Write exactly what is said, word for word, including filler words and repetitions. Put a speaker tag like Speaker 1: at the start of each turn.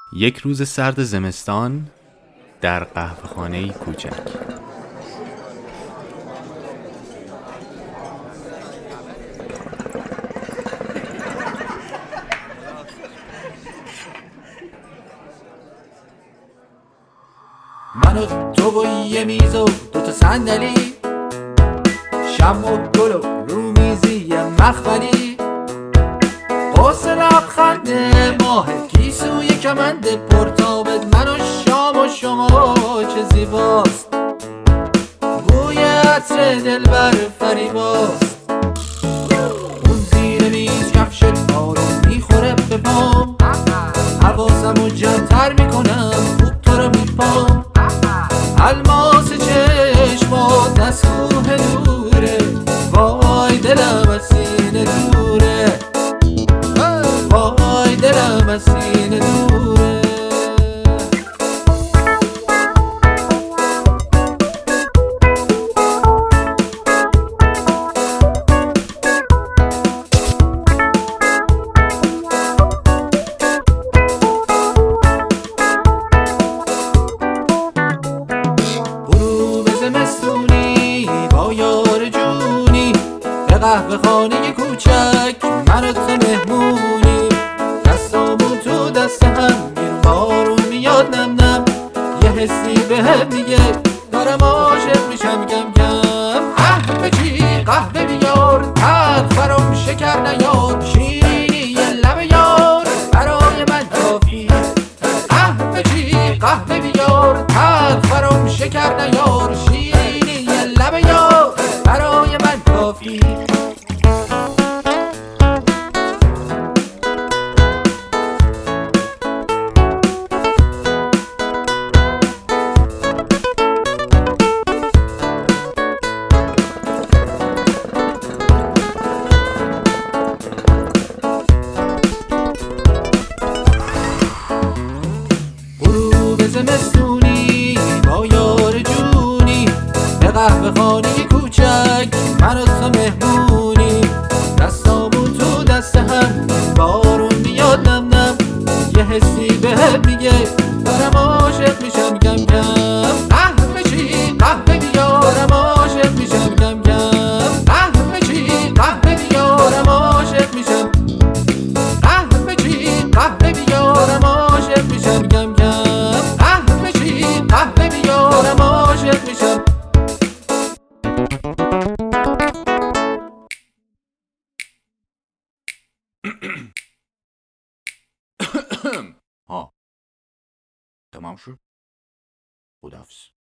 Speaker 1: یک روز سرد زمستان در قهوه‌خانه‌ای کوچک.
Speaker 2: من و تو و یه میز و دوتا صندلی، شم و گل و رومیزی یه مخملی، قرص لبخند ماه گیسوی کمند پرتابت، من و شام و شما چه زیباست، بوی عطر دلبر فریباست. اون زیر میز کفش آروم میخوره به پام، حواسم رو جمع‌تر میکنم خوب تو رو میپام. الماس چشمات از کوه دوره، وای دلم از سینه دوره، وای دلم از سینه دوره. زمستونی با یار جونی به قهوه خانه کوچک، من و تو مهمونی، دستامون تو دست هم، این بارون میاد نم نم، یه حسی به هم میگه دارم عاشق میشم کم کم. قهوه چی قهوه بیار، تلخ برام شکر نیار، شیرینی یه لب یار برای من کافی. قهوه چی قهوه بیار، تلخ برام شکر نیار، شیرینی یه لب یار برای من کافی. زمستونی با یار جونی به قهوه خانه کوچک، من و تو مهمونی، دستامون تو دست هم، بارون میاد نم نم، یه حسی به هم میگه دارم عاشق میشم کم کم. قهوه چی قهوه بیار، دارم عاشق میشم کم کم. قهوه چی قهوه بیار، دارم عاشق میشم. قهوه چی قهوه بیار، دارم عاشق میشم کم کم. قهوه بیارم عاشق میشم. ها تمام شد. خداحافظ.